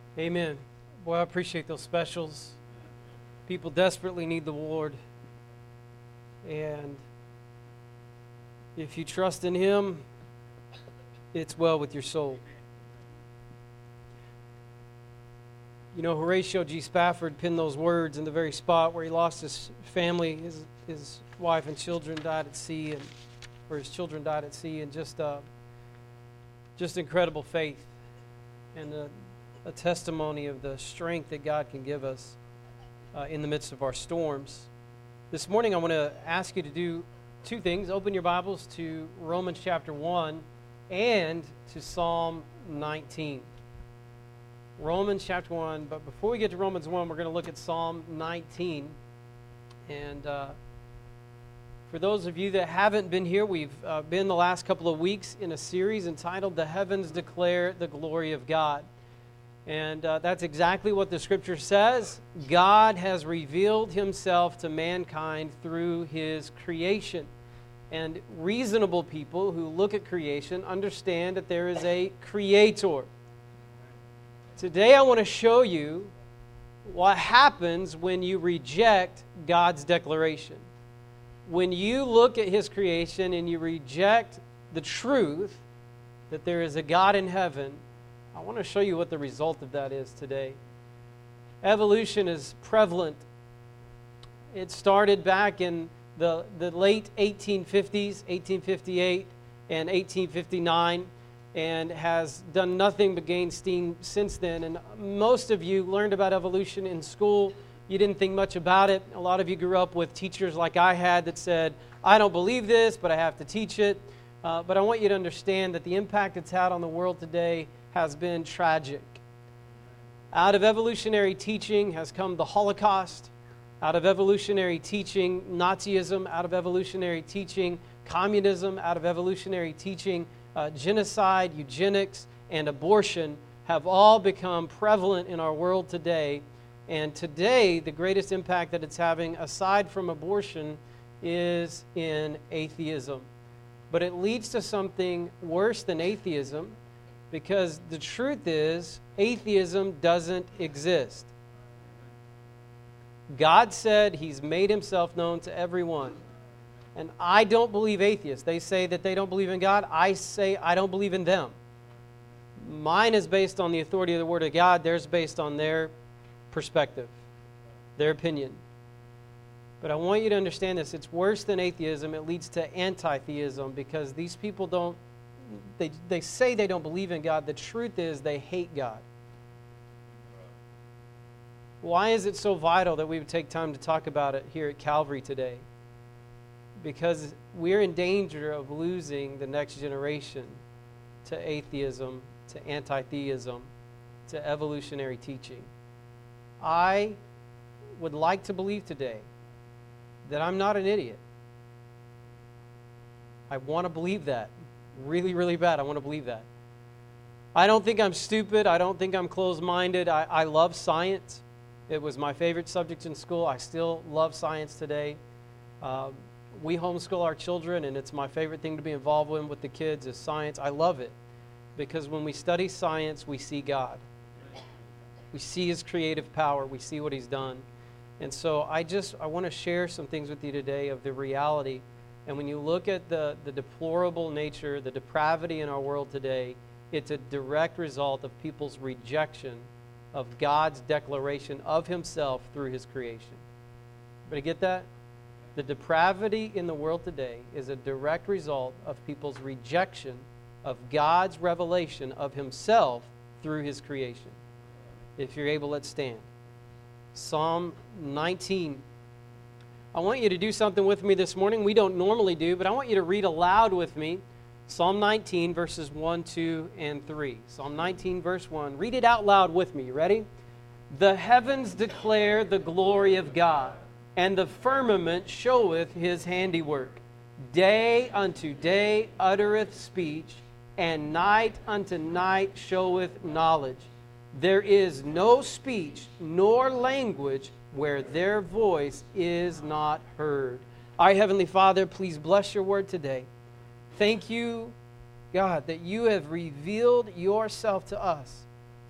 Amen. Boy, I appreciate those specials. People desperately need the Lord. And if you trust in Him, it's well with your soul. You know, Horatio G. Spafford penned those words in the very spot where he lost his family. His wife and children died at sea, or his children died at sea, and just incredible faith and a testimony of the strength that God can give us in the midst of our storms. This morning I want to ask you to do two things. Open your Bibles to Romans chapter 1 and to Psalm 19. Romans chapter 1, but before we get to Romans 1, we're going to look at Psalm 19. And for those of you that haven't been here, we've been the last couple of weeks in a series entitled The Heavens Declare the Glory of God. And that's exactly what the Scripture says. God has revealed Himself to mankind through His creation. And reasonable people who look at creation understand that there is a Creator. Today I want to show you what happens when you reject God's declaration. When you look at His creation and you reject the truth that there is a God in heaven, I want to show you what the result of that is today. Evolution is prevalent. It started back in the late 1850s, 1858 and 1859, and has done nothing but gain steam since then. And most of you learned about evolution in school. You didn't think much about it. A lot of you grew up with teachers like I had that said, I don't believe this, but I have to teach it. But I want you to understand that the impact it's had on the world today has been tragic. Out of evolutionary teaching has come the Holocaust. Out of evolutionary teaching, Nazism. Out of evolutionary teaching, communism. Out of evolutionary teaching, genocide, eugenics, and abortion have all become prevalent in our world today. And today, the greatest impact that it's having, aside from abortion, is in atheism. But it leads to something worse than atheism, because the truth is, atheism doesn't exist. God said He's made Himself known to everyone. And I don't believe atheists. They say that they don't believe in God. I say I don't believe in them. Mine is based on the authority of the Word of God. Theirs based on their perspective, their opinion. But I want you to understand this. It's worse than atheism. It leads to anti-theism, because these people don't, they say they don't believe in God. The truth is they hate God. Why is it so vital that we would take time to talk about it here at Calvary today? Because we're in danger of losing the next generation to atheism, to anti-theism, to evolutionary teaching. I would like to believe today that I'm not an idiot. I want to believe that. Really, really bad. I want to believe that. I don't think I'm stupid. I don't think I'm closed-minded. I love science. It was my favorite subject in school. I still love science today. We homeschool our children, and it's my favorite thing to be involved with the kids is science. I love it because when we study science, we see God. We see His creative power. We see what He's done. And so I want to share some things with you today of the reality. And when you look at the deplorable nature, the depravity in our world today, it's a direct result of people's rejection of God's declaration of Himself through His creation. Everybody get that? The depravity in the world today is a direct result of people's rejection of God's revelation of Himself through His creation. If you're able, let's stand. Psalm 19. I want you to do something with me this morning we don't normally do, but I want you to read aloud with me Psalm 19, verses 1, 2, and 3. Psalm 19, verse 1. Read it out loud with me. You ready? The heavens declare the glory of God, and the firmament showeth His handiwork. Day unto day uttereth speech, and night unto night showeth knowledge. There is no speech nor language where their voice is not heard. Our Heavenly Father, please bless your word today. Thank you, God, that you have revealed yourself to us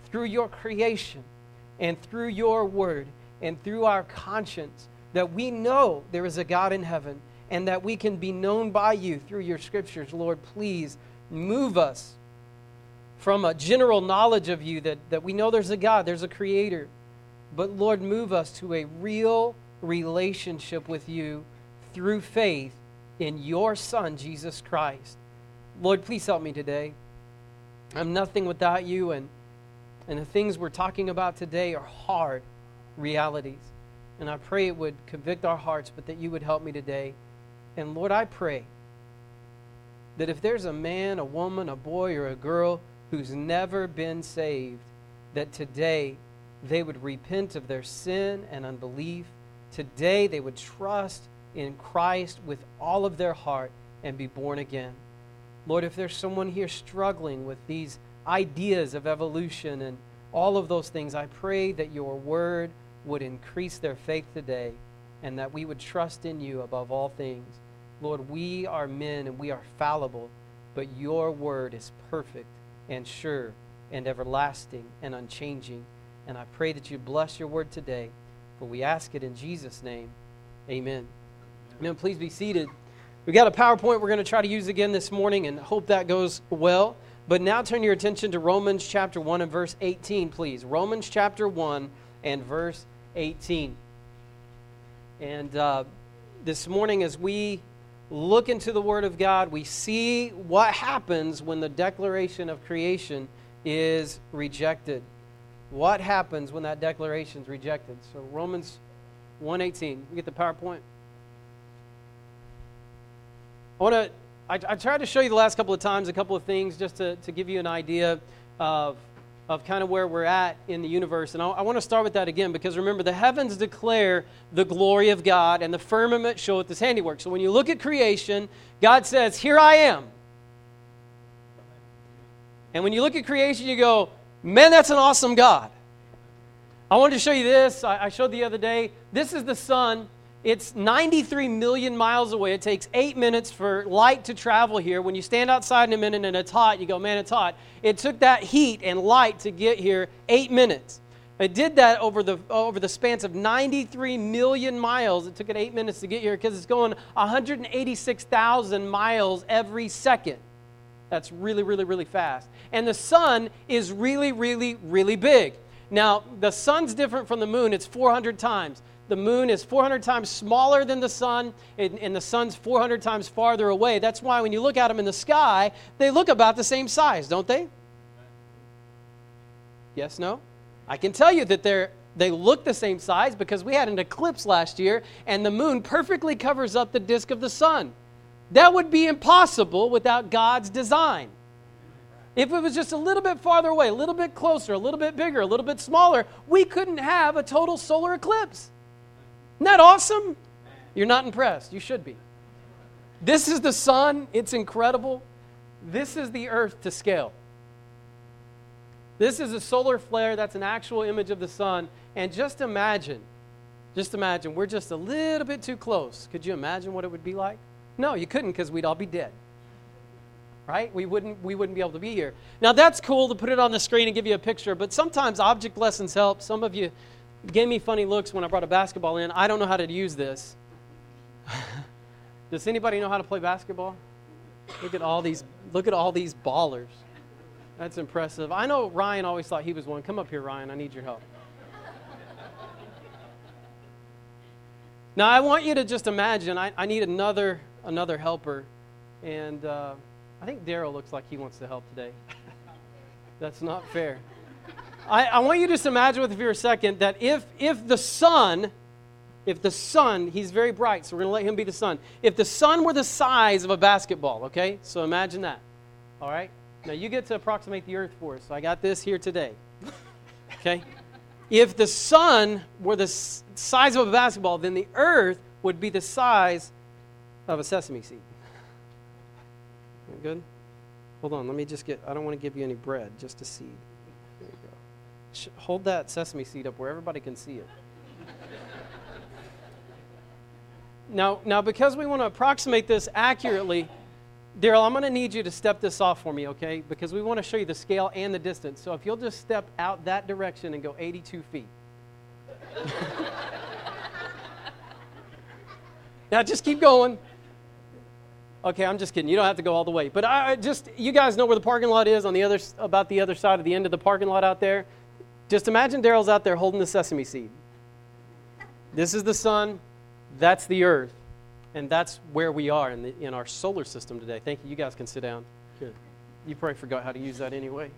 through your creation and through your word and through our conscience that we know there is a God in heaven and that we can be known by you through your scriptures. Lord, please move us from a general knowledge of you that we know there's a God, there's a creator. But Lord, move us to a real relationship with you through faith in your Son, Jesus Christ. Lord, please help me today. I'm nothing without you, and the things we're talking about today are hard realities. And I pray it would convict our hearts, but that you would help me today. And Lord, I pray that if there's a man, a woman, a boy, or a girl who's never been saved, that today they would repent of their sin and unbelief. Today they would trust in Christ with all of their heart and be born again. Lord, if there's someone here struggling with these ideas of evolution and all of those things, I pray that your word would increase their faith today and that we would trust in you above all things. Lord, we are men and we are fallible, but your word is perfect and sure and everlasting and unchanging. And I pray that you bless your word today, for we ask it in Jesus' name. Amen. Amen. Please be seated. We've got a PowerPoint we're going to try to use again this morning and hope that goes well. But now turn your attention to Romans chapter 1 and verse 18, please. Romans chapter 1 and verse 18. And this morning as we look into the Word of God, we see what happens when the declaration of creation is rejected. What happens when that declaration is rejected? So Romans 1:18. We get the PowerPoint. I tried to show you the last couple of times a couple of things just to give you an idea of kind of where we're at in the universe. And I want to start with that again because remember, the heavens declare the glory of God and the firmament showeth his handiwork. So when you look at creation, God says, here I am. And when you look at creation, you go, man, that's an awesome God. I wanted to show you this. I showed the other day. This is the sun. It's 93 million miles away. It takes 8 minutes for light to travel here. When you stand outside in a minute and it's hot, you go, man, it's hot. It took that heat and light to get here 8 minutes. It did that over the spans of 93 million miles. It took it 8 minutes to get here because it's going 186,000 miles every second. That's really, really, really fast. And the sun is really, really, really big. Now, the sun's different from the moon. It's 400 times. The moon is 400 times smaller than the sun, and the sun's 400 times farther away. That's why when you look at them in the sky, they look about the same size, don't they? Yes, no? I can tell you that they look the same size because we had an eclipse last year, and the moon perfectly covers up the disk of the sun. That would be impossible without God's design. If it was just a little bit farther away, a little bit closer, a little bit bigger, a little bit smaller, we couldn't have a total solar eclipse. Isn't that awesome? You're not impressed. You should be. This is the sun. It's incredible. This is the earth to scale. This is a solar flare. That's an actual image of the sun. And just imagine, we're just a little bit too close. Could you imagine what it would be like? No, you couldn't because we'd all be dead. Right? We wouldn't be able to be here. Now that's cool to put it on the screen and give you a picture, but sometimes object lessons help. Some of you gave me funny looks when I brought a basketball in. I don't know how to use this. Does anybody know how to play basketball? Look at all these ballers. That's impressive. I know Ryan always thought he was one. Come up here, Ryan. I need your help. Now I want you to just imagine. I need another helper, and I think Daryl looks like he wants to help today. That's not fair. I want you to just imagine with me for a second that if the sun, he's very bright, so we're going to let him be the sun. If the sun were the size of a basketball, okay? So imagine that, all right? Now you get to approximate the earth for us. So I got this here today, okay? If the sun were the size of a basketball, then the earth would be the size of a sesame seed. Good? Hold on, let me just I don't want to give you any bread, just a seed. There you go. Hold that sesame seed up where everybody can see it. Now, because we want to approximate this accurately, Daryl, I'm going to need you to step this off for me, okay? Because we want to show you the scale and the distance. So if you'll just step out that direction and go 82 feet. Now just keep going. Okay, I'm just kidding. You don't have to go all the way. But you guys know where the parking lot is about the other side of the end of the parking lot out there. Just imagine Daryl's out there holding the sesame seed. This is the sun. That's the earth. And that's where we are in our solar system today. Thank you. You guys can sit down. Good. You probably forgot how to use that anyway.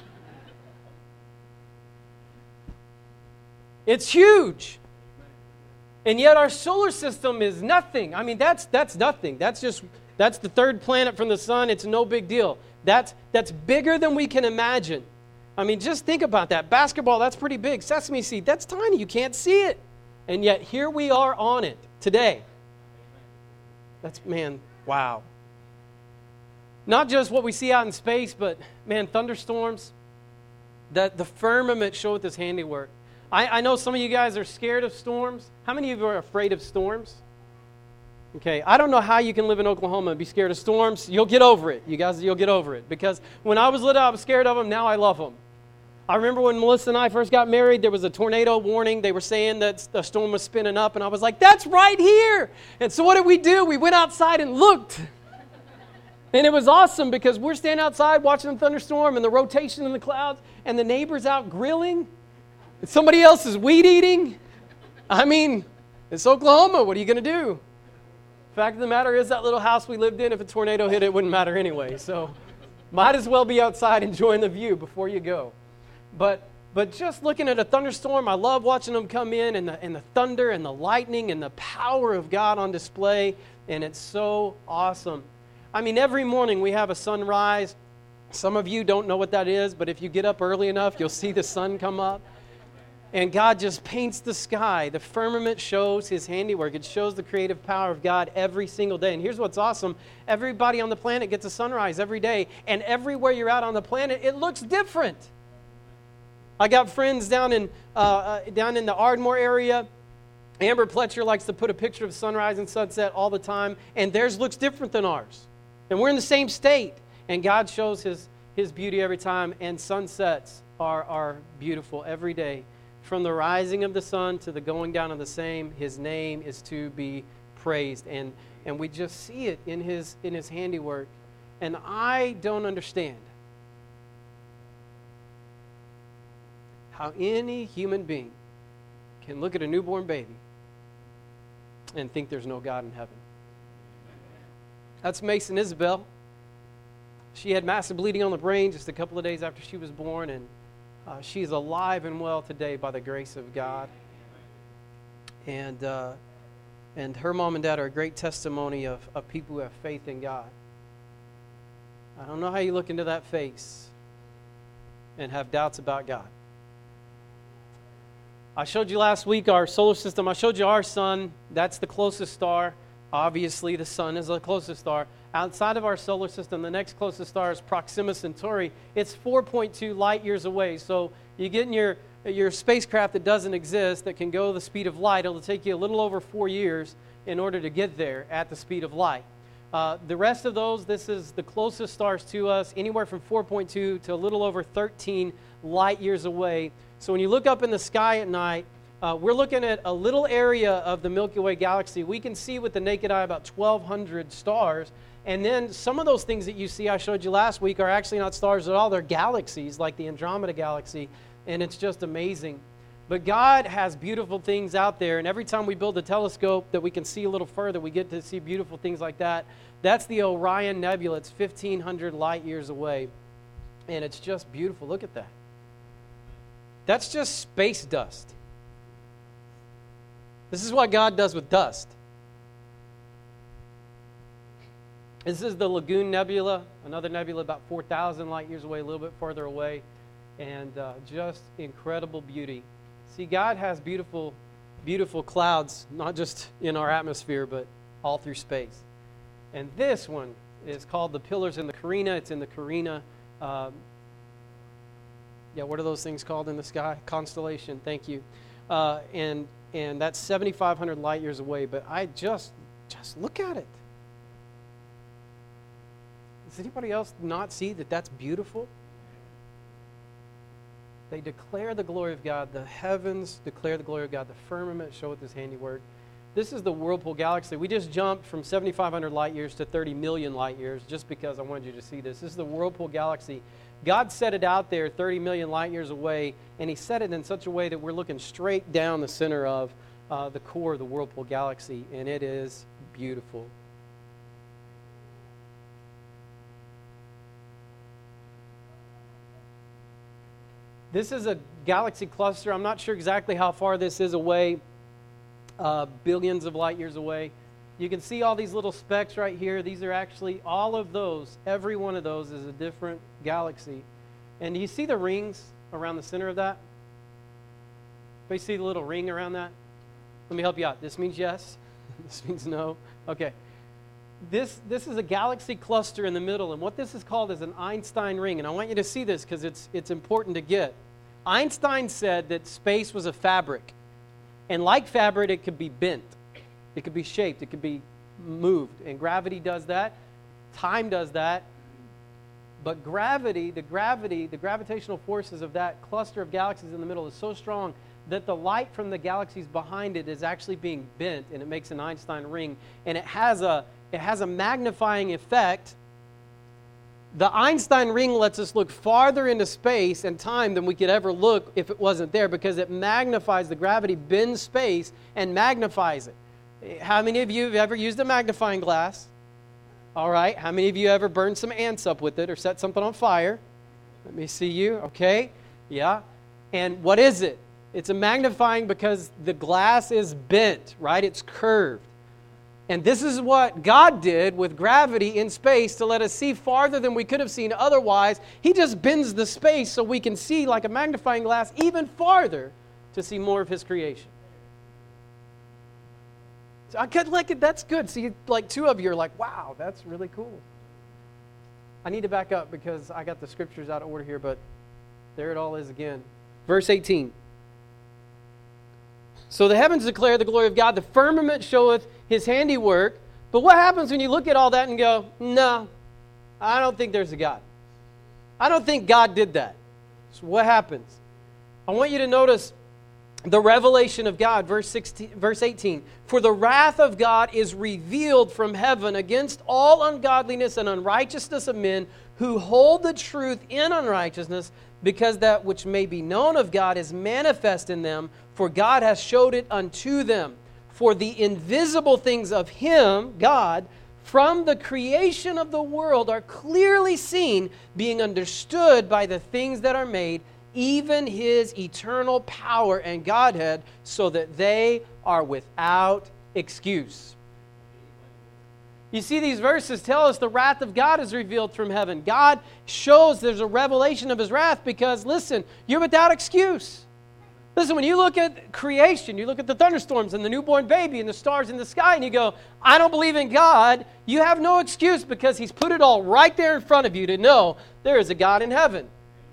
It's huge. And yet our solar system is nothing. I mean, that's nothing. That's the third planet from the sun. It's no big deal. That's bigger than we can imagine. I mean, just think about that. Basketball, that's pretty big. Sesame seed, that's tiny. You can't see it. And yet here we are on it today. Wow. Not just what we see out in space, but, thunderstorms. The firmament showeth his handiwork. I know some of you guys are scared of storms. How many of you are afraid of storms? Okay, I don't know how you can live in Oklahoma and be scared of storms. You'll get over it. You guys, you'll get over it. Because when I was little, I was scared of them. Now I love them. I remember when Melissa and I first got married, there was a tornado warning. They were saying that the storm was spinning up, and I was like, that's right here. And so what did we do? We went outside and looked. And it was awesome because we're standing outside watching the thunderstorm and the rotation in the clouds, and the neighbor's out grilling. And somebody else is weed eating. I mean, it's Oklahoma. What are you going to do? Fact of the matter is, that little house we lived in, if a tornado hit it, wouldn't matter anyway. So might as well be outside enjoying the view before you go. But just looking at a thunderstorm, I love watching them come in and the thunder and the lightning and the power of God on display, and it's so awesome. I mean, every morning we have a sunrise. Some of you don't know what that is, but if you get up early enough, you'll see the sun come up. And God just paints the sky. The firmament shows his handiwork. It shows the creative power of God every single day. And here's what's awesome. Everybody on the planet gets a sunrise every day. And everywhere you're out on the planet, it looks different. I got friends down in the Ardmore area. Amber Pletcher likes to put a picture of sunrise and sunset all the time. And theirs looks different than ours. And we're in the same state. And God shows his beauty every time. And sunsets are beautiful every day. From the rising of the sun to the going down of the same, his name is to be praised. And we just see it in his handiwork. And I don't understand how any human being can look at a newborn baby and think there's no God in heaven. That's Mason Isabel. She had massive bleeding on the brain just a couple of days after she was born, and she's alive and well today by the grace of God. And her mom and dad are a great testimony of people who have faith in God. I don't know how you look into that face and have doubts about God. I showed you last week our solar system. I showed you our sun. That's the closest star. Obviously, the sun is the closest star. Outside of our solar system, the next closest star is Proxima Centauri. It's 4.2 light years away. So you get in your spacecraft that doesn't exist, that can go the speed of light. It'll take you a little over 4 years in order to get there at the speed of light. The rest of those, this is the closest stars to us, anywhere from 4.2 to a little over 13 light years away. So when you look up in the sky at night, we're looking at a little area of the Milky Way galaxy. We can see with the naked eye about 1,200 stars. And then some of those things that you see I showed you last week are actually not stars at all. They're galaxies, like the Andromeda Galaxy. And it's just amazing. But God has beautiful things out there. And every time we build a telescope that we can see a little further, we get to see beautiful things like that. That's the Orion Nebula. It's 1,500 light years away. And it's just beautiful. Look at that. That's just space dust. This is what God does with dust. This is the Lagoon Nebula, another nebula about 4,000 light years away, a little bit further away, and just incredible beauty. See, God has beautiful, beautiful clouds, not just in our atmosphere, but all through space. And this one is called the Pillars in the Carina. It's in the Carina. What are those things called in the sky? Constellation. Thank you. And that's 7,500 light years away. But I just look at it. Does anybody else not see that that's beautiful? They declare the glory of God. The heavens declare the glory of God. The firmament showeth his handiwork. This is the Whirlpool Galaxy. We just jumped from 7,500 light years to 30 million light years just because I wanted you to see this. This is the Whirlpool Galaxy. God set it out there 30 million light years away, and he set it in such a way that we're looking straight down the center of the core of the Whirlpool Galaxy, and it is beautiful. This is a galaxy cluster. I'm not sure exactly how far this is away, billions of light years away. You can see all these little specks right here. These are actually, all of those, every one of those is a different galaxy. And you see the rings around the center of that? Do you see the little ring around that? Let me help you out. This means yes. This means no. Okay. This is a galaxy cluster in the middle, and what this is called is an Einstein ring. And I want you to see this because it's important to get. Einstein said that space was a fabric. And like fabric, it could be bent. It could be shaped. It could be moved. And gravity does that. Time does that. But gravity, the gravitational forces of that cluster of galaxies in the middle is so strong that the light from the galaxies behind it is actually being bent, and it makes an Einstein ring. And it has a magnifying effect. The Einstein ring lets us look farther into space and time than we could ever look if it wasn't there, because it magnifies, the gravity bends space and magnifies it. How many of you have ever used a magnifying glass? All right. How many of you ever burned some ants up with it or set something on fire? Let me see you. Okay. Yeah. And what is it? It's a magnifying because the glass is bent, right? It's curved. And this is what God did with gravity in space to let us see farther than we could have seen otherwise. He just bends the space so we can see like a magnifying glass even farther to see more of his creation. So I could like it. That's good. See, like two of you are like, wow, that's really cool. I need to back up because I got the scriptures out of order here, but there it all is again. Verse 18. So the heavens declare the glory of God. The firmament showeth his handiwork. But what happens when you look at all that and go, no, I don't think there's a God. I don't think God did that. So what happens? I want you to notice the revelation of God, verse 18. For the wrath of God is revealed from heaven against all ungodliness and unrighteousness of men who hold the truth in unrighteousness, because that which may be known of God is manifest in them, for God hath showed it unto them. For the invisible things of Him, God, from the creation of the world are clearly seen, being understood by the things that are made, even His eternal power and Godhead, so that they are without excuse. You see, these verses tell us the wrath of God is revealed from heaven. God shows there's a revelation of His wrath because, listen, you're without excuse. Listen, when you look at creation, you look at the thunderstorms and the newborn baby and the stars in the sky and you go, I don't believe in God, you have no excuse because He's put it all right there in front of you to know there is a God in heaven.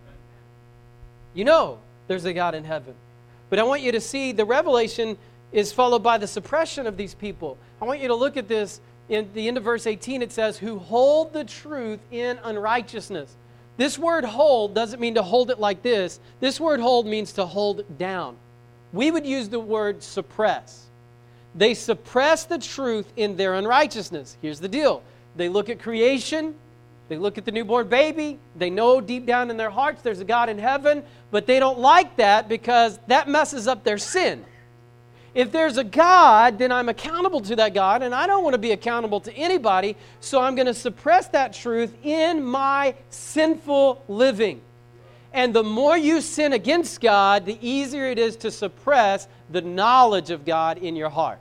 You know there's a God in heaven. But I want you to see the revelation is followed by the suppression of these people. I want you to look at this. In the end of verse 18, it says, who hold the truth in unrighteousness. This word hold doesn't mean to hold it like this. This word hold means to hold down. We would use the word suppress. They suppress the truth in their unrighteousness. Here's the deal. They look at creation. They look at the newborn baby. They know deep down in their hearts there's a God in heaven, but they don't like that because that messes up their sin. If there's a God, then I'm accountable to that God, and I don't want to be accountable to anybody, so I'm going to suppress that truth in my sinful living. And the more you sin against God, the easier it is to suppress the knowledge of God in your heart.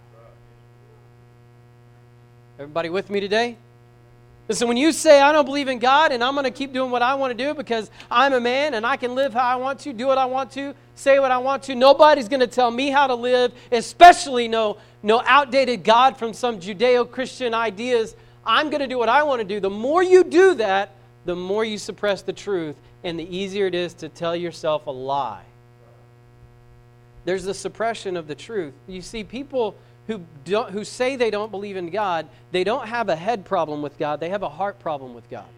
Everybody with me today? Listen, when you say, I don't believe in God and I'm going to keep doing what I want to do because I'm a man and I can live how I want to, do what I want to, say what I want to, nobody's going to tell me how to live, especially no outdated God from some Judeo-Christian ideas. I'm going to do what I want to do. The more you do that, the more you suppress the truth and the easier it is to tell yourself a lie. There's the suppression of the truth. You see, people who say they don't believe in God, they don't have a head problem with God, they have a heart problem with God.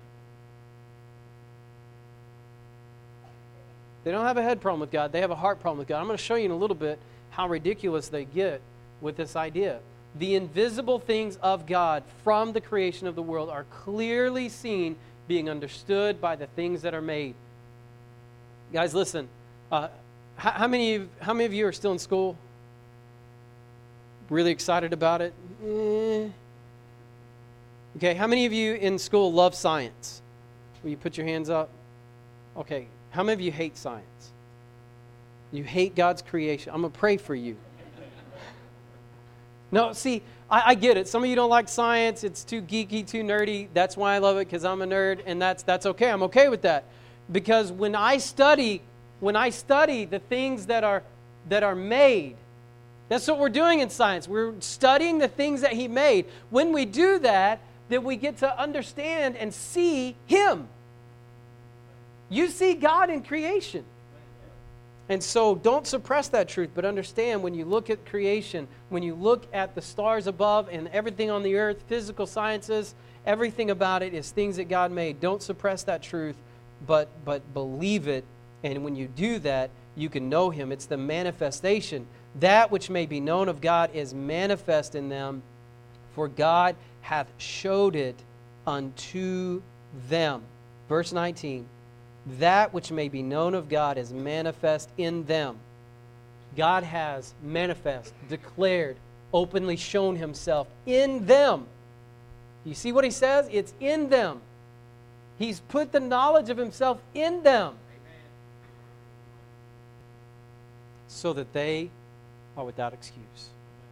They don't have a head problem with God, they have a heart problem with God. I'm going to show you in a little bit how ridiculous they get with this idea. The invisible things of God from the creation of the world are clearly seen, being understood by the things that are made. Guys, listen. How many of you are still in school? Really excited about it? Okay, how many of you in school love science? Will you put your hands up? Okay, how many of you hate science? You hate God's creation. I'm going to pray for you. No, see, I get it. Some of you don't like science. It's too geeky, too nerdy. That's why I love it, because I'm a nerd, and that's okay. I'm okay with that. Because when I study the things that are made, that's what we're doing in science. We're studying the things that He made. When we do that, then we get to understand and see Him. You see God in creation. And so don't suppress that truth, but understand when you look at creation, when you look at the stars above and everything on the earth, physical sciences, everything about it is things that God made. Don't suppress that truth, but believe it. And when you do that, you can know Him. It's the manifestation. That which may be known of God is manifest in them, for God hath showed it unto them. Verse 19. That which may be known of God is manifest in them. God has manifest, declared, openly shown Himself in them. You see what He says? It's in them. He's put the knowledge of Himself in them. So that they are without excuse.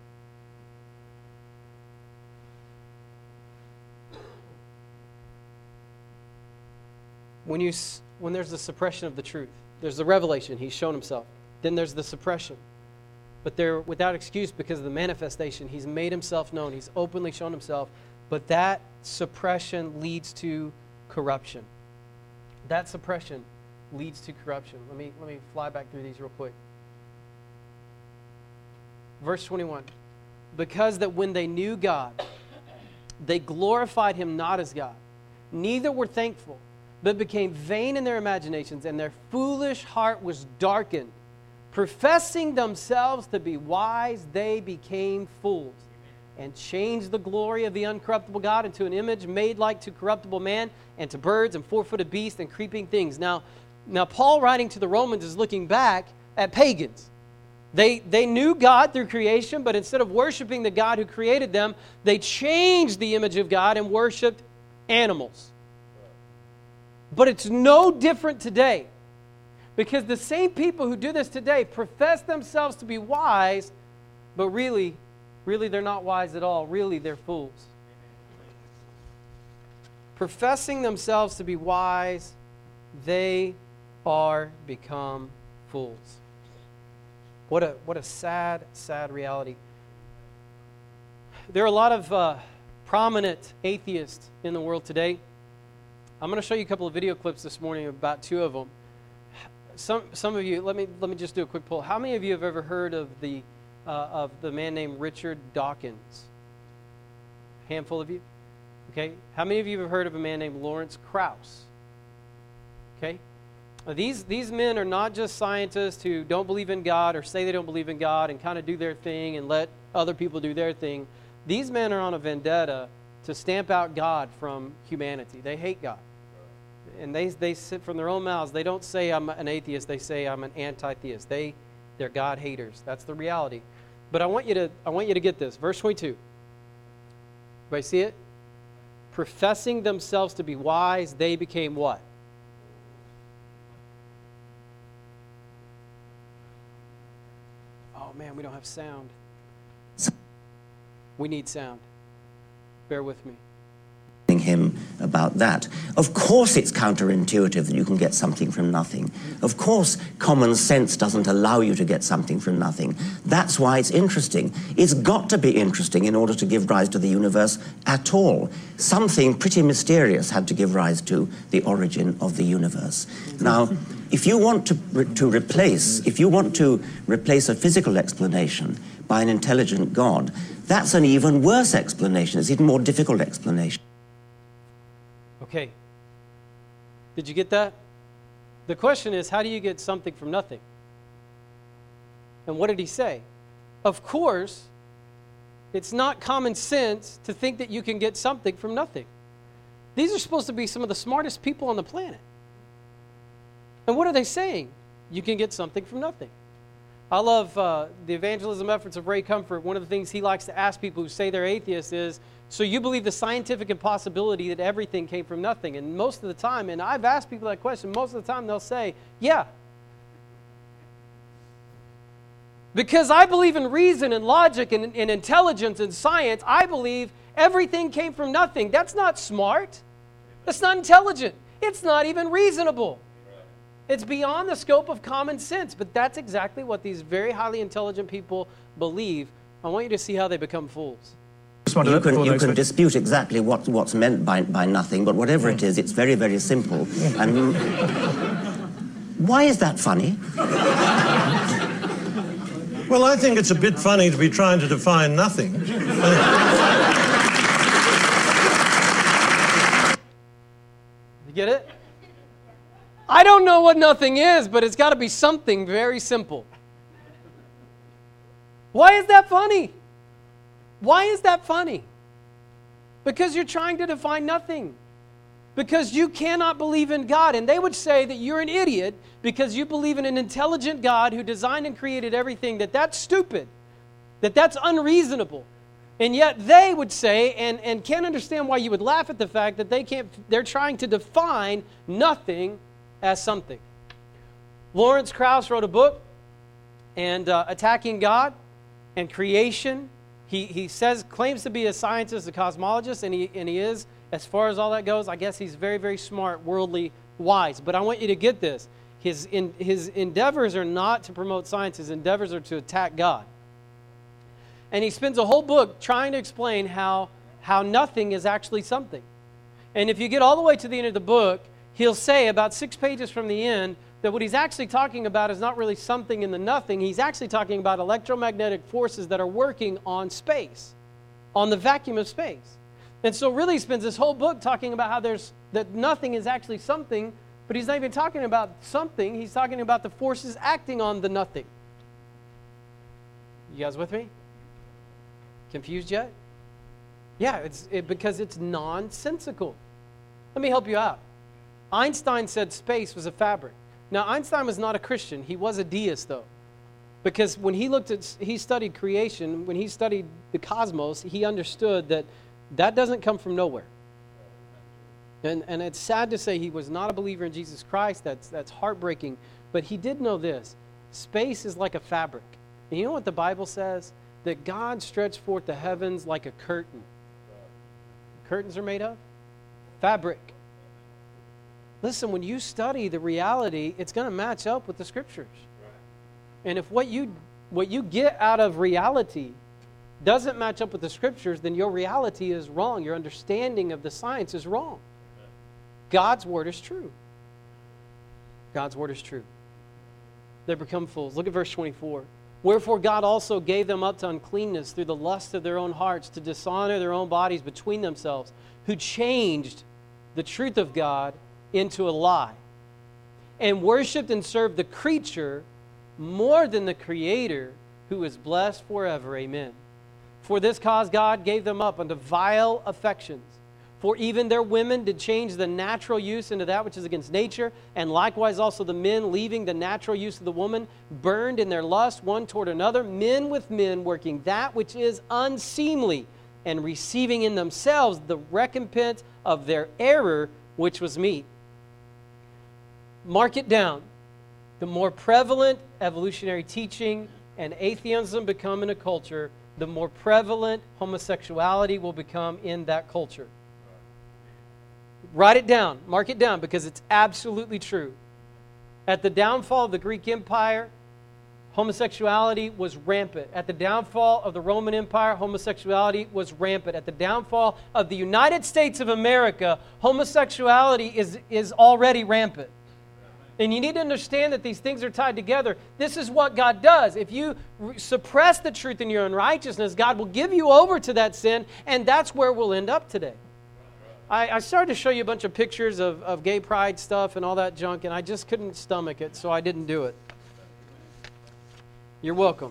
When there's the suppression of the truth, there's the revelation, He's shown Himself. Then there's the suppression. But they're without excuse because of the manifestation. He's made Himself known. He's openly shown Himself. But that suppression leads to corruption. That suppression leads to corruption. Let me fly back through these real quick. Verse 21. Because that when they knew God, they glorified Him not as God, neither were thankful, but became vain in their imaginations, and their foolish heart was darkened. Professing themselves to be wise, they became fools, and changed the glory of the uncorruptible God into an image made like to corruptible man, and to birds, and four-footed beasts, and creeping things. Now Paul, writing to the Romans, is looking back at pagans. They knew God through creation, but instead of worshiping the God who created them, they changed the image of God and worshiped animals. But it's no different today, because the same people who do this today profess themselves to be wise, but really they're not wise at all. Really, they're fools. Professing themselves to be wise, they are become fools. What a sad reality. There are a lot of prominent atheists in the world today. I'm going to show you a couple of video clips this morning, about two of them. Some of you, let me just do a quick poll. How many of you have ever heard of the man named Richard Dawkins? Handful of you. Okay. How many of you have heard of a man named Lawrence Krauss? Okay. These men are not just scientists who don't believe in God or say they don't believe in God and kind of do their thing and let other people do their thing. These men are on a vendetta to stamp out God from humanity. They hate God. And they sit from their own mouths. They don't say I'm an atheist. They say I'm an anti-theist. They're God haters. That's the reality. But I want you to get this. Verse 22. Everybody see it? Professing themselves to be wise, they became what? Oh man, we don't have sound. We need sound. Bear with me. Him about that. Of course it's counterintuitive that you can get something from nothing. Of course common sense doesn't allow you to get something from nothing. That's why it's interesting. It's got to be interesting in order to give rise to the universe at all. Something pretty mysterious had to give rise to the origin of the universe. Now, if you want to replace a physical explanation by an intelligent God, that's an even worse explanation. It's an even more difficult explanation. Okay. Did you get that? The question is, how do you get something from nothing? And what did he say? Of course, it's not common sense to think that you can get something from nothing. These are supposed to be some of the smartest people on the planet. And what are they saying? You can get something from nothing. I love the evangelism efforts of Ray Comfort. One of the things he likes to ask people who say they're atheists is, so you believe the scientific impossibility that everything came from nothing? And most of the time, and I've asked people that question, most of the time they'll say, yeah. Because I believe in reason and logic and intelligence and science, I believe everything came from nothing. That's not smart. That's not intelligent. It's not even reasonable. It's beyond the scope of common sense. But that's exactly what these very highly intelligent people believe. I want you to see how they become fools. You can dispute exactly what's meant by nothing, but whatever it is, it's very, very simple. And why is that funny? Well, I think it's a bit funny to be trying to define nothing. You get it? I don't know what nothing is, but it's got to be something very simple. Why is that funny? Why is that funny? Because you're trying to define nothing. Because you cannot believe in God. And they would say that you're an idiot because you believe in an intelligent God who designed and created everything, that's stupid, that's unreasonable. And yet they would say, and can't understand why you would laugh at the fact that they're trying to define nothing as something. Lawrence Krauss wrote a book, and Attacking God and Creation. He claims to be a scientist, a cosmologist, and he is, as far as all that goes. I guess he's very, very smart, worldly wise. But I want you to get this. His endeavors are not to promote science. His endeavors are to attack God. And he spends a whole book trying to explain how nothing is actually something. And if you get all the way to the end of the book, he'll say about 6 pages from the end that what he's actually talking about is not really something in the nothing. He's actually talking about electromagnetic forces that are working on space, on the vacuum of space. And so really he spends this whole book talking about how that nothing is actually something, but he's not even talking about something. He's talking about the forces acting on the nothing. You guys with me? Confused yet? Yeah, because it's nonsensical. Let me help you out. Einstein said space was a fabric. Now, Einstein was not a Christian. He was a deist, though. Because when he studied creation, when he studied the cosmos, he understood that doesn't come from nowhere. And it's sad to say he was not a believer in Jesus Christ. That's heartbreaking. But he did know this. Space is like a fabric. And you know what the Bible says? That God stretched forth the heavens like a curtain. Curtains are made of fabric. Listen, when you study the reality, it's going to match up with the Scriptures. And if what you get out of reality doesn't match up with the Scriptures, then your reality is wrong. Your understanding of the science is wrong. God's Word is true. God's Word is true. They become fools. Look at verse 24. Wherefore God also gave them up to uncleanness through the lust of their own hearts, to dishonor their own bodies between themselves, who changed the truth of God into a lie, and worshipped and served the creature more than the Creator, who is blessed forever. Amen. For this cause God gave them up unto vile affections. For even their women did change the natural use into that which is against nature, and likewise also the men, leaving the natural use of the woman, burned in their lust one toward another, men with men, working that which is unseemly, and receiving in themselves the recompense of their error, which was meet. Mark it down. The more prevalent evolutionary teaching and atheism become in a culture, the more prevalent homosexuality will become in that culture. Write it down. Mark it down, because it's absolutely true. At the downfall of the Greek Empire, homosexuality was rampant. At the downfall of the Roman Empire, homosexuality was rampant. At the downfall of the United States of America, homosexuality is already rampant. And you need to understand that these things are tied together. This is what God does. If you suppress the truth in your unrighteousness, God will give you over to that sin, and that's where we'll end up today. I started to show you a bunch of pictures of gay pride stuff and all that junk, and I just couldn't stomach it, so I didn't do it. You're welcome.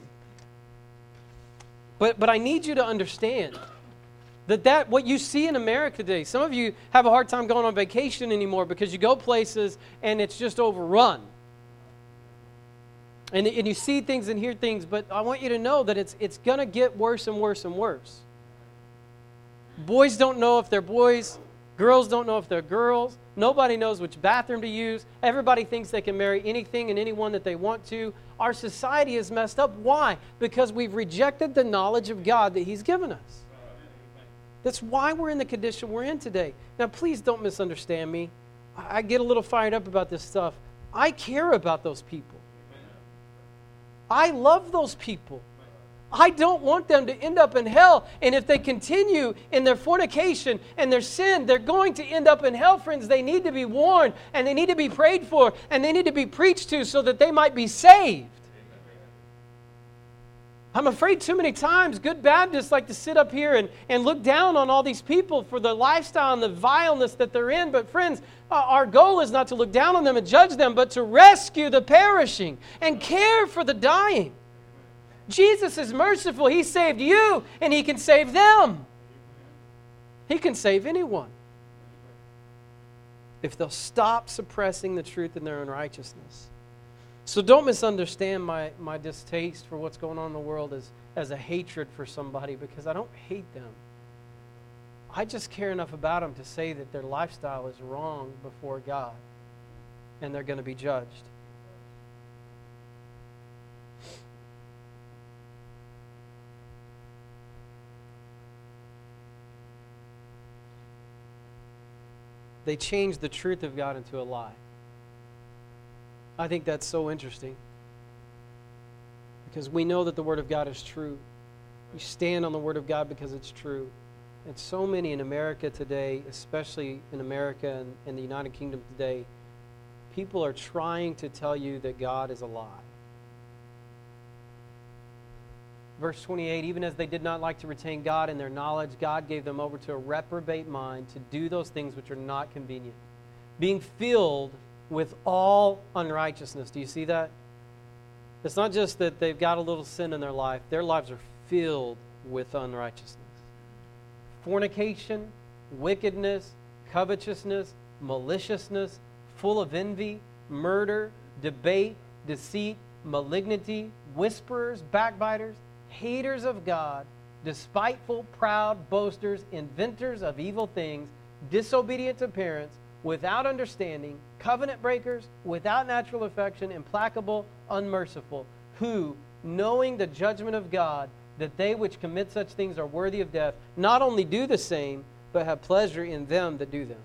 But I need you to understand that what you see in America today, some of you have a hard time going on vacation anymore because you go places and it's just overrun. And you see things and hear things, but I want you to know that it's going to get worse and worse and worse. Boys don't know if they're boys. Girls don't know if they're girls. Nobody knows which bathroom to use. Everybody thinks they can marry anything and anyone that they want to. Our society is messed up. Why? Because we've rejected the knowledge of God that He's given us. That's why we're in the condition we're in today. Now, please don't misunderstand me. I get a little fired up about this stuff. I care about those people. I love those people. I don't want them to end up in hell. And if they continue in their fornication and their sin, they're going to end up in hell, friends. They need to be warned, and they need to be prayed for, and they need to be preached to so that they might be saved. I'm afraid too many times good Baptists like to sit up here and look down on all these people for the lifestyle and the vileness that they're in. But friends, our goal is not to look down on them and judge them, but to rescue the perishing and care for the dying. Jesus is merciful. He saved you, and He can save them. He can save anyone if they'll stop suppressing the truth in their unrighteousness. So don't misunderstand my distaste for what's going on in the world as a hatred for somebody, because I don't hate them. I just care enough about them to say that their lifestyle is wrong before God, and they're going to be judged. They changed the truth of God into a lie. I think that's so interesting, because we know that the Word of God is true. We stand on the Word of God because it's true. And so many in America today, especially in America and the United Kingdom today, people are trying to tell you that God is a lie. Verse 28, even as they did not like to retain God in their knowledge, God gave them over to a reprobate mind to do those things which are not convenient, being filled with all unrighteousness. Do you see that? It's not just that they've got a little sin in their lives are filled with unrighteousness. Fornication, wickedness, covetousness, maliciousness, full of envy, murder, debate, deceit, malignity, whisperers, backbiters, haters of God, despiteful, proud, boasters, inventors of evil things, disobedient to parents, without understanding, covenant breakers, without natural affection, implacable, unmerciful, who, knowing the judgment of God, that they which commit such things are worthy of death, not only do the same, but have pleasure in them that do them.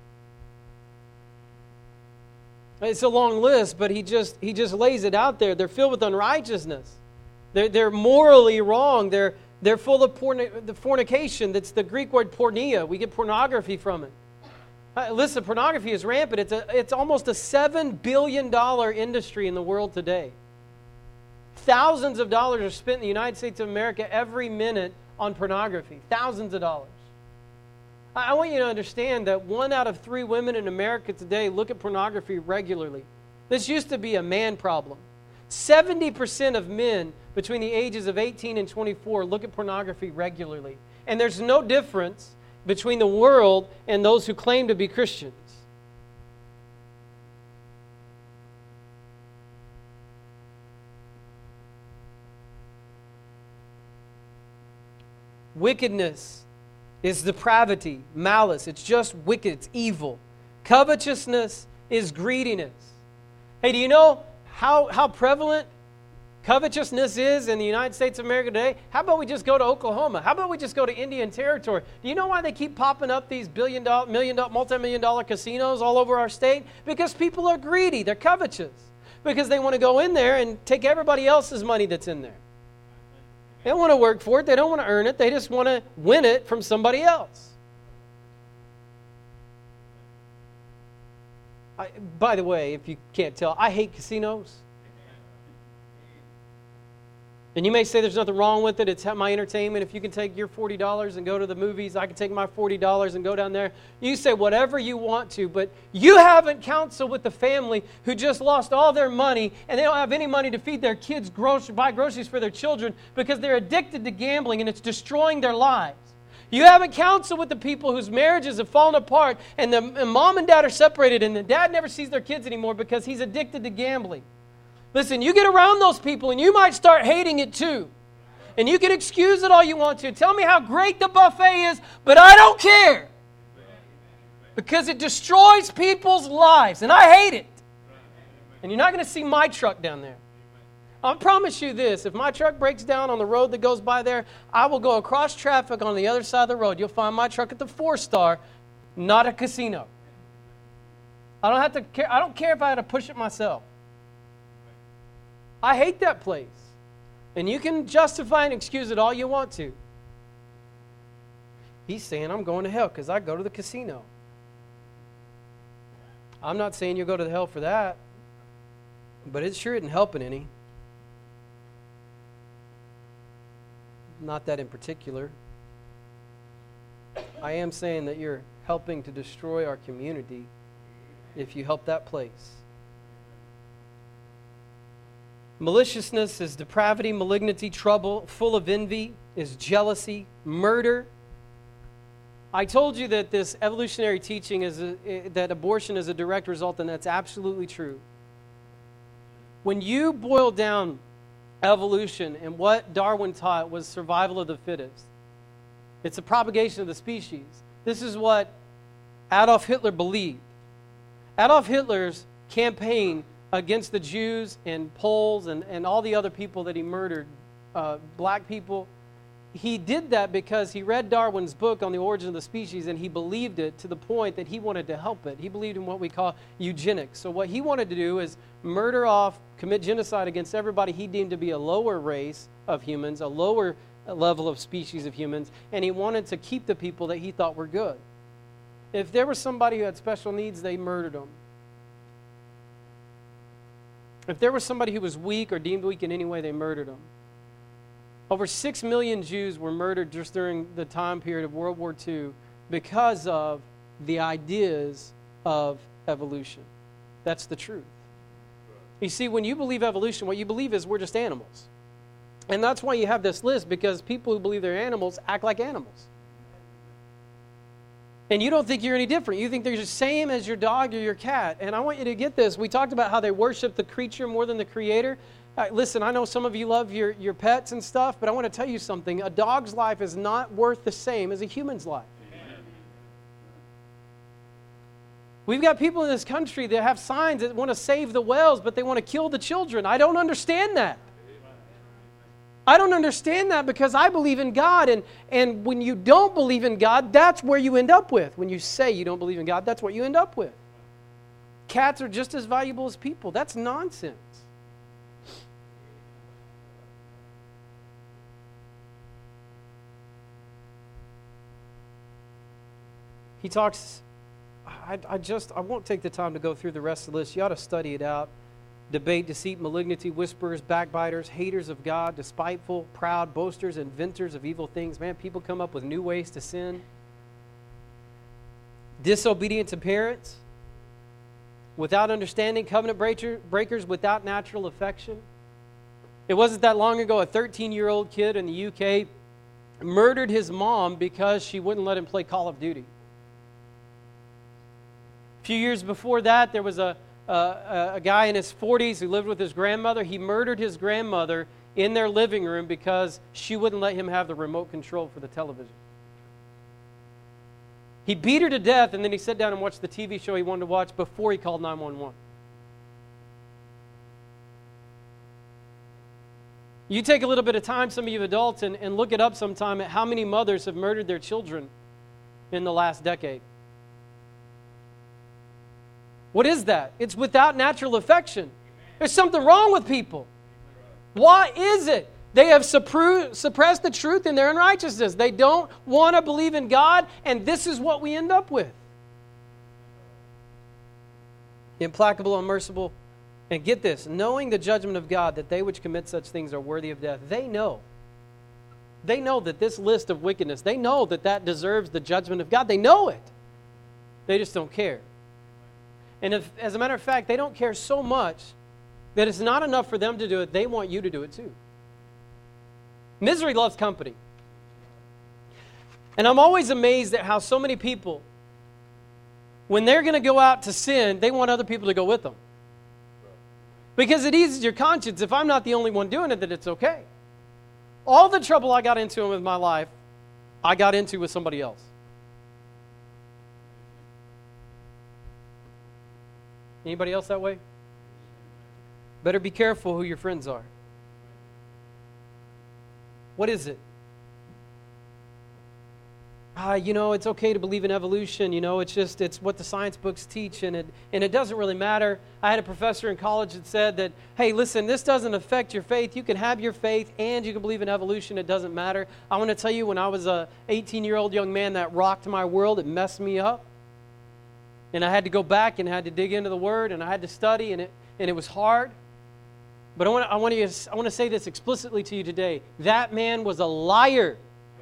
It's a long list, but he just lays it out there. They're filled with unrighteousness. They're morally wrong. They're full of the fornication. That's the Greek word porneia. We get pornography from it. Listen, pornography is rampant. It's almost a $7 billion industry in the world today. Thousands of dollars are spent in the United States of America every minute on pornography. Thousands of dollars. I want you to understand that 1 out of 3 women in America today look at pornography regularly. This used to be a man problem. 70% of men between the ages of 18 and 24 look at pornography regularly. And there's no difference between the world and those who claim to be Christians. Wickedness is depravity, malice. It's just wicked. It's evil. Covetousness is greediness. Hey, do you know how prevalent covetousness is in the United States of America today? How about we just go to Oklahoma? How about we just go to Indian Territory? Do you know why they keep popping up these multi-million-dollar casinos all over our state? Because people are greedy. They're covetous. Because they want to go in there and take everybody else's money that's in there. They don't want to work for it. They don't want to earn it. They just want to win it from somebody else. By the way, if you can't tell, I hate casinos. And you may say there's nothing wrong with it. It's my entertainment. If you can take your $40 and go to the movies, I can take my $40 and go down there. You say whatever you want to, but you haven't counseled with the family who just lost all their money and they don't have any money to feed their kids, buy groceries for their children because they're addicted to gambling and it's destroying their lives. You haven't counseled with the people whose marriages have fallen apart and mom and dad are separated and the dad never sees their kids anymore because he's addicted to gambling. Listen, you get around those people and you might start hating it too. And you can excuse it all you want to. Tell me how great the buffet is, but I don't care. Because it destroys people's lives, and I hate it. And you're not going to see my truck down there. I promise you this, if my truck breaks down on the road that goes by there, I will go across traffic on the other side of the road. You'll find my truck at the 4-star, not a casino. I don't care if I had to push it myself. I hate that place. And you can justify and excuse it all you want to. He's saying, I'm going to hell because I go to the casino. I'm not saying you'll go to hell for that, but it sure isn't helping any. Not that in particular. I am saying that you're helping to destroy our community if you help that place. Maliciousness is depravity, malignity, trouble, full of envy, is jealousy, murder. I told you that this evolutionary teaching is that abortion is a direct result, and that's absolutely true. When you boil down evolution and what Darwin taught was survival of the fittest, it's a propagation of the species. This is what Adolf Hitler believed. Adolf Hitler's campaign against the Jews and Poles and all the other people that he murdered, black people. He did that because he read Darwin's book on the origin of the species and he believed it to the point that he wanted to help it. He believed in what we call eugenics. So what he wanted to do is murder off, commit genocide against everybody he deemed to be a lower race of humans, a lower level of species of humans, and he wanted to keep the people that he thought were good. If there was somebody who had special needs, they murdered them. If there was somebody who was weak or deemed weak in any way, they murdered them. Over 6 million Jews were murdered just during the time period of World War II because of the ideas of evolution. That's the truth. You see, when you believe evolution, what you believe is we're just animals. And that's why you have this list, because people who believe they're animals act like animals. And you don't think you're any different. You think they're the same as your dog or your cat. And I want you to get this. We talked about how they worship the creature more than the creator. Listen, I know some of you love your pets and stuff, but I want to tell you something. A dog's life is not worth the same as a human's life. Amen. We've got people in this country that have signs that want to save the whales, but they want to kill the children. I don't understand that. I don't understand that because I believe in God, and when you don't believe in God, that's where you end up with. When you say you don't believe in God, that's what you end up with. Cats are just as valuable as people. That's nonsense. He talks, I won't take the time to go through the rest of the list. You ought to study it out. Debate, deceit, malignity, whisperers, backbiters, haters of God, despiteful, proud, boasters, inventors of evil things. Man, people come up with new ways to sin. Disobedient to parents, without understanding, covenant breakers, without natural affection. It wasn't that long ago, a 13-year-old kid in the UK murdered his mom because she wouldn't let him play Call of Duty. A few years before that, there was a guy in his 40s who lived with his grandmother. He murdered his grandmother in their living room because she wouldn't let him have the remote control for the television. He beat her to death, and then he sat down and watched the TV show he wanted to watch before he called 911. You take a little bit of time, some of you adults, and look it up sometime at how many mothers have murdered their children in the last decade. What is that? It's without natural affection. There's something wrong with people. Why is it? They have suppressed the truth in their unrighteousness. They don't want to believe in God, and this is what we end up with. implacable, unmerciful. And get this, knowing the judgment of God, that they which commit such things are worthy of death. They know. They know that this list of wickedness, they know that that deserves the judgment of God. They know it. They just don't care. And if, as a matter of fact, they don't care so much that it's not enough for them to do it, they want you to do it too. Misery loves company. And I'm always amazed at how so many people, when they're going to go out to sin, they want other people to go with them. Because it eases your conscience. If I'm not the only one doing it, that it's okay. All the trouble I got into with my life, I got into with somebody else. Anybody else that way? Better be careful who your friends are. What is it? It's okay to believe in evolution. It's what the science books teach, and it doesn't really matter. I had a professor in college that said that, hey, listen, this doesn't affect your faith. You can have your faith and you can believe in evolution. It doesn't matter. I want to tell you, when I was a 18-year-old young man, that rocked my world. It messed me up. And I had to go back and had to dig into the Word, and I had to study, and it was hard. But I want to say this explicitly to you today. That man was a liar.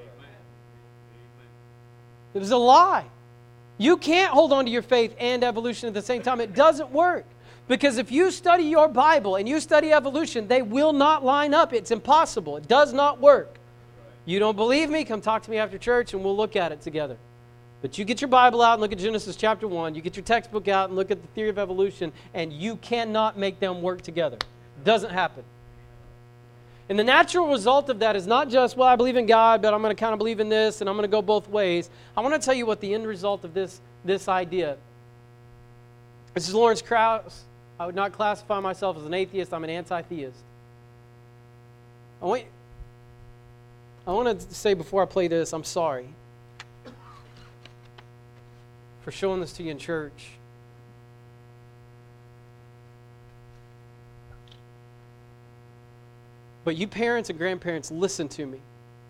It was a lie. You can't hold on to your faith and evolution at the same time. It doesn't work. Because if you study your Bible and you study evolution, they will not line up. It's impossible. It does not work. You don't believe me? Come talk to me after church and we'll look at it together. But you get your Bible out and look at Genesis chapter 1. You get your textbook out and look at the theory of evolution, and you cannot make them work together. It doesn't happen. And the natural result of that is not just, well, I believe in God, but I'm going to kind of believe in this, and I'm going to go both ways. I want to tell you what the end result of this idea. This is Lawrence Krauss. I would not classify myself as an atheist. I'm an anti-theist. I want to say before I play this, I'm sorry for showing this to you in church. But you parents and grandparents, listen to me.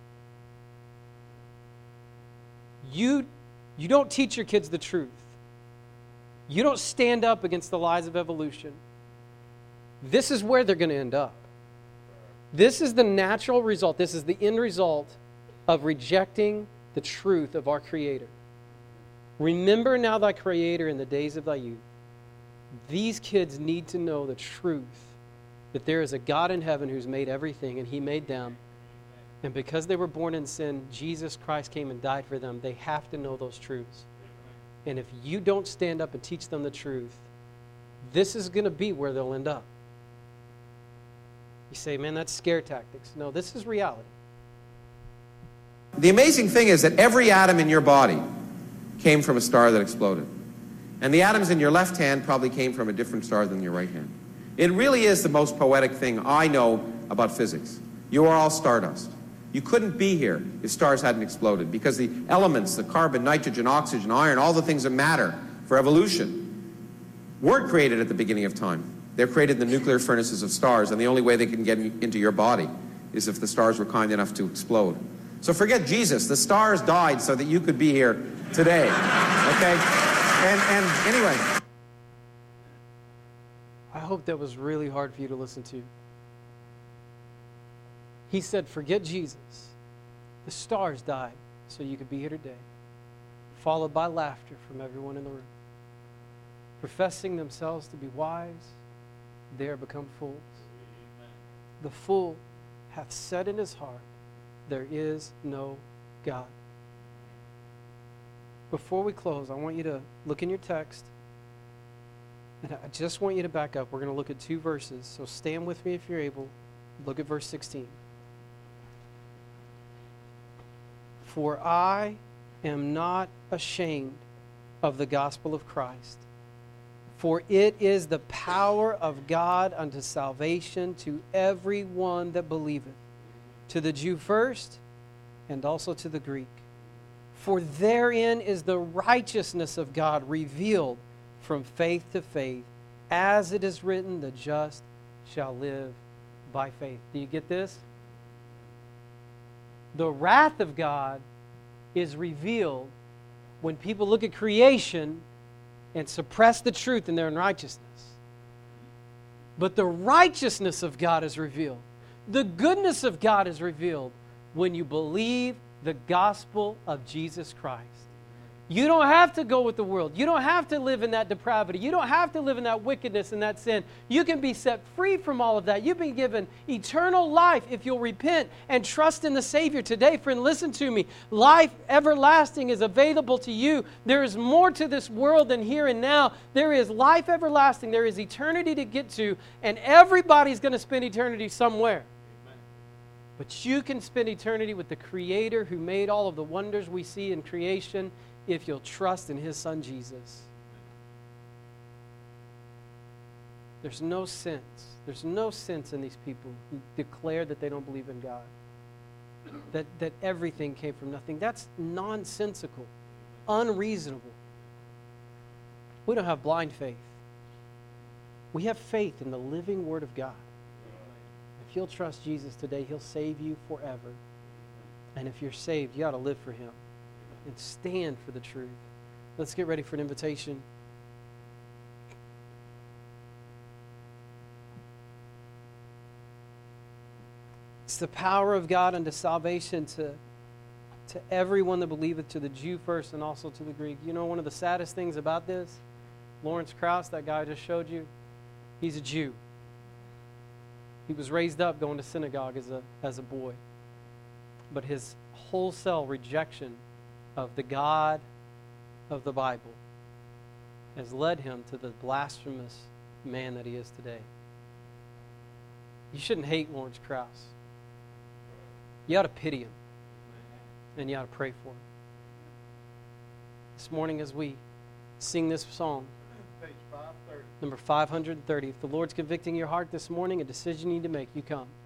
You don't teach your kids the truth. You don't stand up against the lies of evolution. This is where they're going to end up. This is the natural result. This is the end result of rejecting the truth of our Creator. Remember now thy Creator in the days of thy youth. These kids need to know the truth, that there is a God in heaven who's made everything, and He made them. And because they were born in sin, Jesus Christ came and died for them. They have to know those truths. And if you don't stand up and teach them the truth, this is going to be where they'll end up. You say, man, that's scare tactics. No, this is reality. The amazing thing is that every atom in your body came from a star that exploded. And the atoms in your left hand probably came from a different star than your right hand. It really is the most poetic thing I know about physics. You are all stardust. You couldn't be here if stars hadn't exploded, because the elements, the carbon, nitrogen, oxygen, iron, all the things that matter for evolution weren't created at the beginning of time. They're created in the nuclear furnaces of stars, and the only way they can get into your body is if the stars were kind enough to explode. So forget Jesus. The stars died so that you could be here today. Okay? And anyway. I hope that was really hard for you to listen to. He said, forget Jesus. The stars died so you could be here today. Followed by laughter from everyone in the room. Professing themselves to be wise, they are become fools. The fool hath said in his heart, there is no God. Before we close, I want you to look in your text. And I just want you to back up. We're going to look at two verses. So stand with me if you're able. Look at verse 16. For I am not ashamed of the gospel of Christ, for it is the power of God unto salvation to every one that believeth, to the Jew first, and also to the Greek. For therein is the righteousness of God revealed from faith to faith, as it is written, the just shall live by faith. Do you get this? The wrath of God is revealed when people look at creation and suppress the truth in their unrighteousness. But the righteousness of God is revealed. The goodness of God is revealed when you believe the gospel of Jesus Christ. You don't have to go with the world. You don't have to live in that depravity. You don't have to live in that wickedness and that sin. You can be set free from all of that. You've been given eternal life if you'll repent and trust in the Savior today. Friend, listen to me. Life everlasting is available to you. There is more to this world than here and now. There is life everlasting. There is eternity to get to, and everybody's going to spend eternity somewhere. But you can spend eternity with the Creator who made all of the wonders we see in creation if you'll trust in His Son, Jesus. There's no sense. There's no sense in these people who declare that they don't believe in God. That everything came from nothing. That's nonsensical, unreasonable. We don't have blind faith. We have faith in the living Word of God. If you'll trust Jesus today, He'll save you forever. And if you're saved, you ought to live for Him and stand for the truth. Let's get ready for an invitation. It's the power of God unto salvation to everyone that believeth, to the Jew first and also to the Greek. You know, one of the saddest things about this, Lawrence Krauss, that guy I just showed you, he's a Jew. He was raised up going to synagogue as a boy. But his wholesale rejection of the God of the Bible has led him to the blasphemous man that he is today. You shouldn't hate Lawrence Krauss. You ought to pity him, and you ought to pray for him. This morning as we sing this song, number 530, if the Lord's convicting your heart this morning, a decision you need to make, you come.